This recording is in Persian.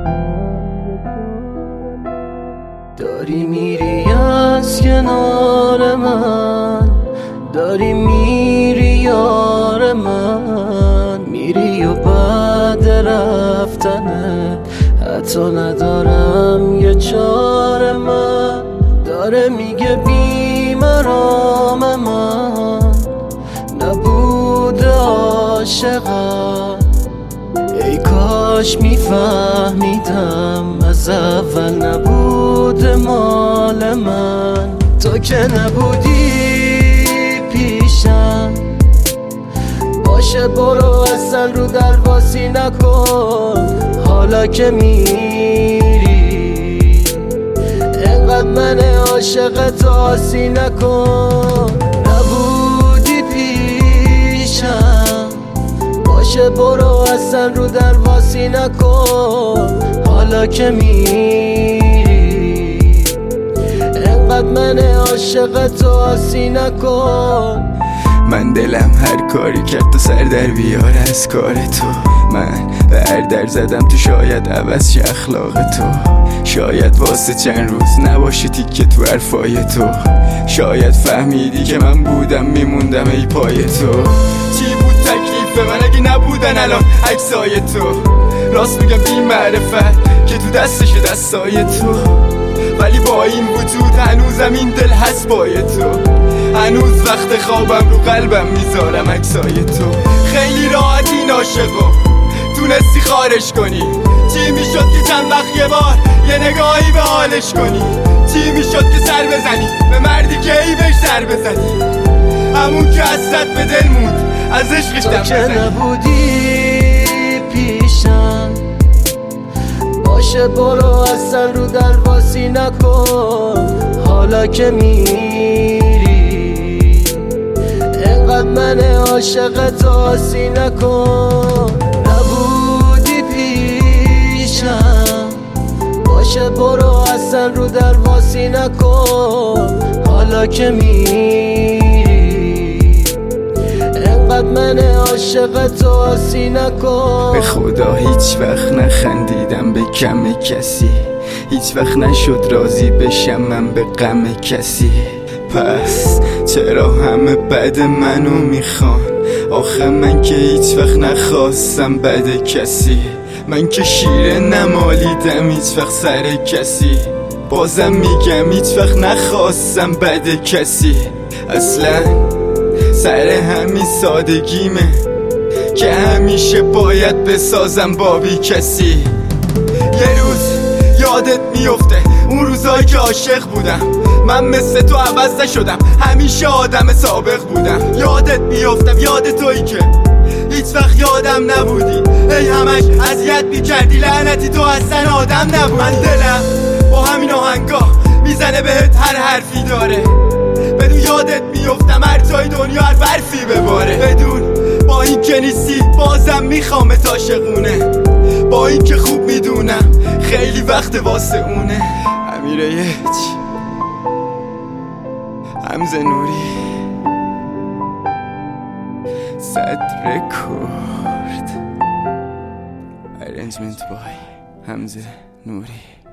داری میری از کنار من، داری میری یار من، میری و بعد رفتنت حتی ندارم یه چاره. من داره میگه بیمرام من نبوده عاشقم. ای کاش میفهمیدم از اول نبوده مال من. تو که نبودی پیشم، باشه برو اصلا رو درواسی نکن. حالا که میری انقدر من عاشقت آسی نکن. نبودی پیشم، باشه برو اصلا رو درواسی نکن. حالا که میری انقدر من عاشقت آسی نکن. من دلم هر کاری کرد تو سر در بیار از کار تو. من به هر در زدم تو شاید عوض شه اخلاق تو. شاید واسه چند روز نباشه تیکه تو حرفای تو. شاید فهمیدی که من بودم میموندم ای پای تو. چی بود تکلیف من اگه نبودن الان عکسای تو؟ راست میگم بی معرفت که تو دستشه دستای تو. ولی با این وجود هنوزم این دل هست پای تو. هنوز وقت خوابم رو قلبم میذارم عکسای تو. خیلی راحت این عاشقو تونستی خارش کنی. چی میشد که چند وقت یه بار یه نگاهی به حالش کنی؟ چی میشد که سر بزنی به مردی که ای بهش سر بزنی؟ همون که حسرت به دل موند از عشقش دم بزنی. تو که نبودی پیشم، باشه برو اصلا رو درواسی نکن. حالا که میری انقدر من عاشقت آسی نکن. نبودی پیشم، باشه برو اصلا رو درواسی نکن. حالا که میری انقدر من عاشقت آسی نکن. به خدا هیچ وقت نخندیدم به کم کسی، هیچ وقت نشد راضی بشم من به غم کسی. پس چرا همه بد منو میخوان؟ آخه من که هیچ وقت نخواستم بد کسی. من که شیره نمالیدم هیچ وقت سر کسی. بازم میگم هیچ وقت نخواستم بد کسی. اصلا سر همین سادگیمه که همیشه باید بسازم با بی کسی. یه روز یادت میفته اون روزایی که عاشق بودم. من مثل تو عوض نشدم، همیشه آدم سابق بودم. یادت میفتم یاد تویی که هیچ وقت یادم نبودی. ای همش اذیت میکردی، لعنتی تو اصلا آدم نبودی. من دلم با همین آهنگا میزنه بهت هر حرفی داره. بدون یادت میفتم هر جای دنیا هر برفی بباره. بدون با این که نیستی بازم میخوامت عاشقونه. با این که خوب میدونم خیلی وقت واسه اونه. امیره یچ حمزه نوری، صد رکورد، ارنجمنت بای حمزه نوری.